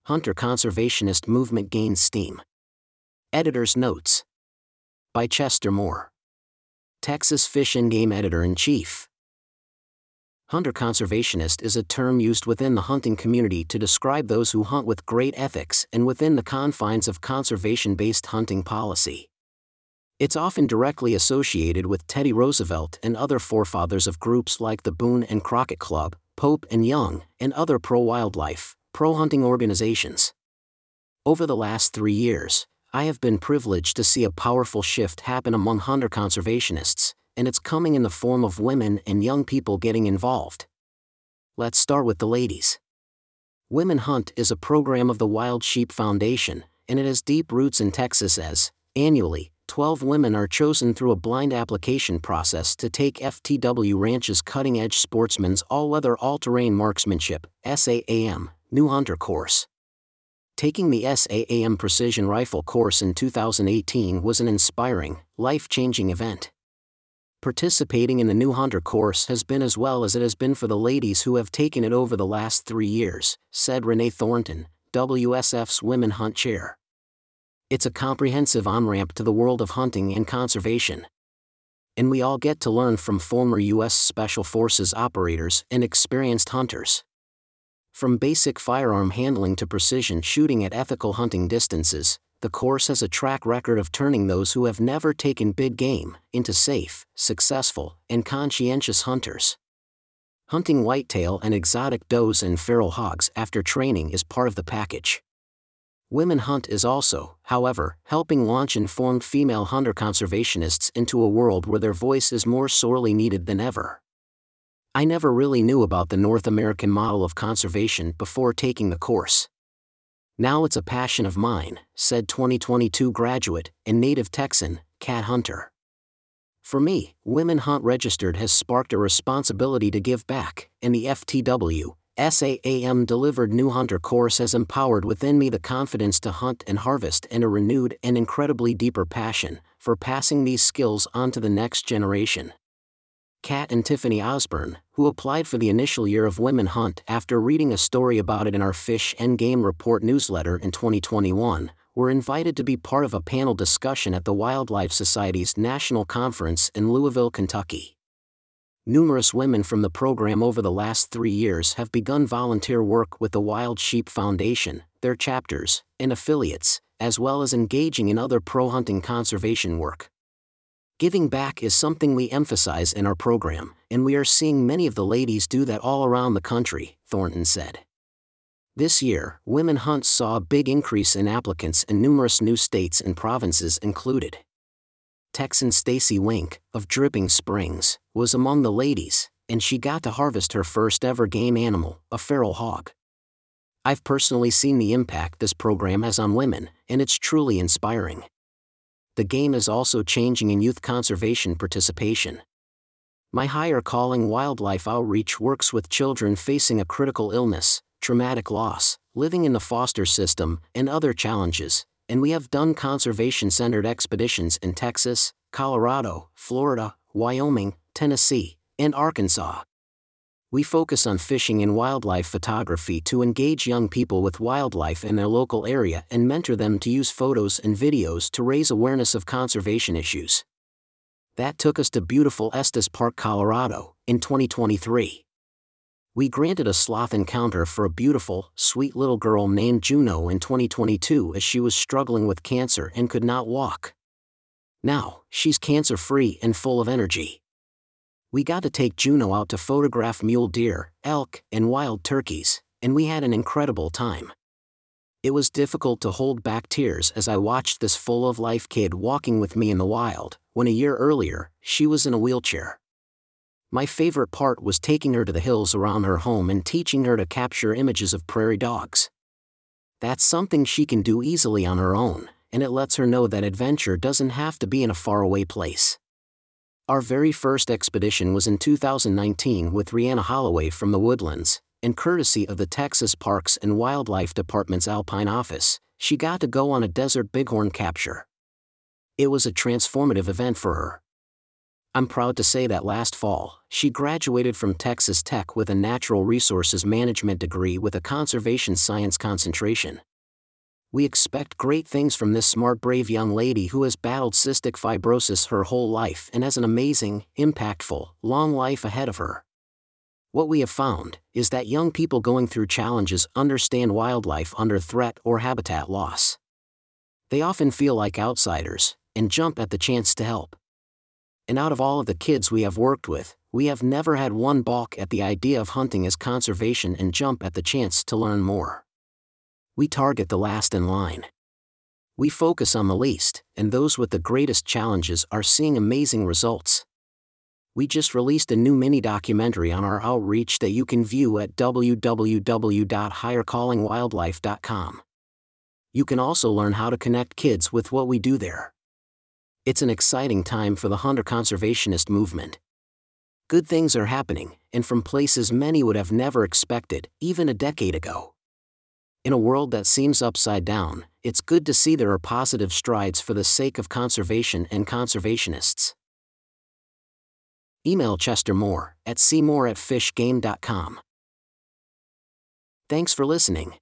Hunter Conservationist Movement Gains Steam. Editor's Notes. By Chester Moore. Texas Fish and Game Editor-in-Chief. Hunter conservationist is a term used within the hunting community to describe those who hunt with great ethics and within the confines of conservation-based hunting policy. It's often directly associated with Teddy Roosevelt and other forefathers of groups like the Boone and Crockett Club, Pope and Young, and other pro-wildlife, pro-hunting organizations. Over the last 3 years, I have been privileged to see a powerful shift happen among hunter conservationists, and it's coming in the form of women and young people getting involved. Let's start with the ladies. Women Hunt is a program of the Wild Sheep Foundation, and it has deep roots in Texas as, annually, 12 women are chosen through a blind application process to take FTW Ranch's cutting-edge Sportsman's All-Weather All-Terrain Marksmanship, SAAM, New Hunter course. Taking the SAAM Precision Rifle course in 2018 was an inspiring, life-changing event. Participating in the New Hunter course has been as well as it has been for the ladies who have taken it over the last 3 years, said Renee Thornton, WSF's Women Hunt Chair. It's a comprehensive on-ramp to the world of hunting and conservation. And we all get to learn from former U.S. Special Forces operators and experienced hunters. From basic firearm handling to precision shooting at ethical hunting distances, the course has a track record of turning those who have never taken big game into safe, successful, and conscientious hunters. Hunting whitetail and exotic does and feral hogs after training is part of the package. Women Hunt is also, however, helping launch informed female hunter conservationists into a world where their voice is more sorely needed than ever. I never really knew about the North American model of conservation before taking the course. Now it's a passion of mine, said 2022 graduate and native Texan, Kat Hunter. For me, Women Hunt Registered has sparked a responsibility to give back, and the FTW, SAAM delivered New Hunter course has empowered within me the confidence to hunt and harvest and a renewed and incredibly deeper passion for passing these skills on to the next generation. Kat and Tiffany Osborne, who applied for the initial year of Women Hunt after reading a story about it in our Fish and Game Report newsletter in 2021, were invited to be part of a panel discussion at the Wildlife Society's National Conference in Louisville, Kentucky. Numerous women from the program over the last 3 years have begun volunteer work with the Wild Sheep Foundation, their chapters, and affiliates, as well as engaging in other pro-hunting conservation work. Giving back is something we emphasize in our program, and we are seeing many of the ladies do that all around the country, Thornton said. This year, Women Hunt saw a big increase in applicants and numerous new states and provinces included. Texan Stacy Wink, of Dripping Springs, was among the ladies, and she got to harvest her first ever game animal, a feral hog. I've personally seen the impact this program has on women, and it's truly inspiring. The game is also changing in youth conservation participation. My higher calling Wildlife Outreach works with children facing a critical illness, traumatic loss, living in the foster system, and other challenges, and we have done conservation-centered expeditions in Texas, Colorado, Florida, Wyoming, Tennessee, and Arkansas. We focus on fishing and wildlife photography to engage young people with wildlife in their local area and mentor them to use photos and videos to raise awareness of conservation issues. That took us to beautiful Estes Park, Colorado, in 2023. We granted a sloth encounter for a beautiful, sweet little girl named Juno in 2022 as she was struggling with cancer and could not walk. Now, she's cancer-free and full of energy. We got to take Juno out to photograph mule deer, elk, and wild turkeys, and we had an incredible time. It was difficult to hold back tears as I watched this full-of-life kid walking with me in the wild, when a year earlier, she was in a wheelchair. My favorite part was taking her to the hills around her home and teaching her to capture images of prairie dogs. That's something she can do easily on her own, and it lets her know that adventure doesn't have to be in a faraway place. Our very first expedition was in 2019 with Rihanna Holloway from the Woodlands, and courtesy of the Texas Parks and Wildlife Department's Alpine Office, she got to go on a desert bighorn capture. It was a transformative event for her. I'm proud to say that last fall, she graduated from Texas Tech with a natural resources management degree with a conservation science concentration. We expect great things from this smart, brave young lady who has battled cystic fibrosis her whole life and has an amazing, impactful, long life ahead of her. What we have found is that young people going through challenges understand wildlife under threat or habitat loss. They often feel like outsiders and jump at the chance to help. And out of all of the kids we have worked with, we have never had one balk at the idea of hunting as conservation and jump at the chance to learn more. We target the last in line. We focus on the least, and those with the greatest challenges are seeing amazing results. We just released a new mini documentary on our outreach that you can view at www.highercallingwildlife.com. You can also learn how to connect kids with what we do there. It's an exciting time for the hunter conservationist movement. Good things are happening, and from places many would have never expected, even a decade ago. In a world that seems upside down, it's good to see there are positive strides for the sake of conservation and conservationists. Email Chester Moore at cmore@fishgame.com. Thanks for listening.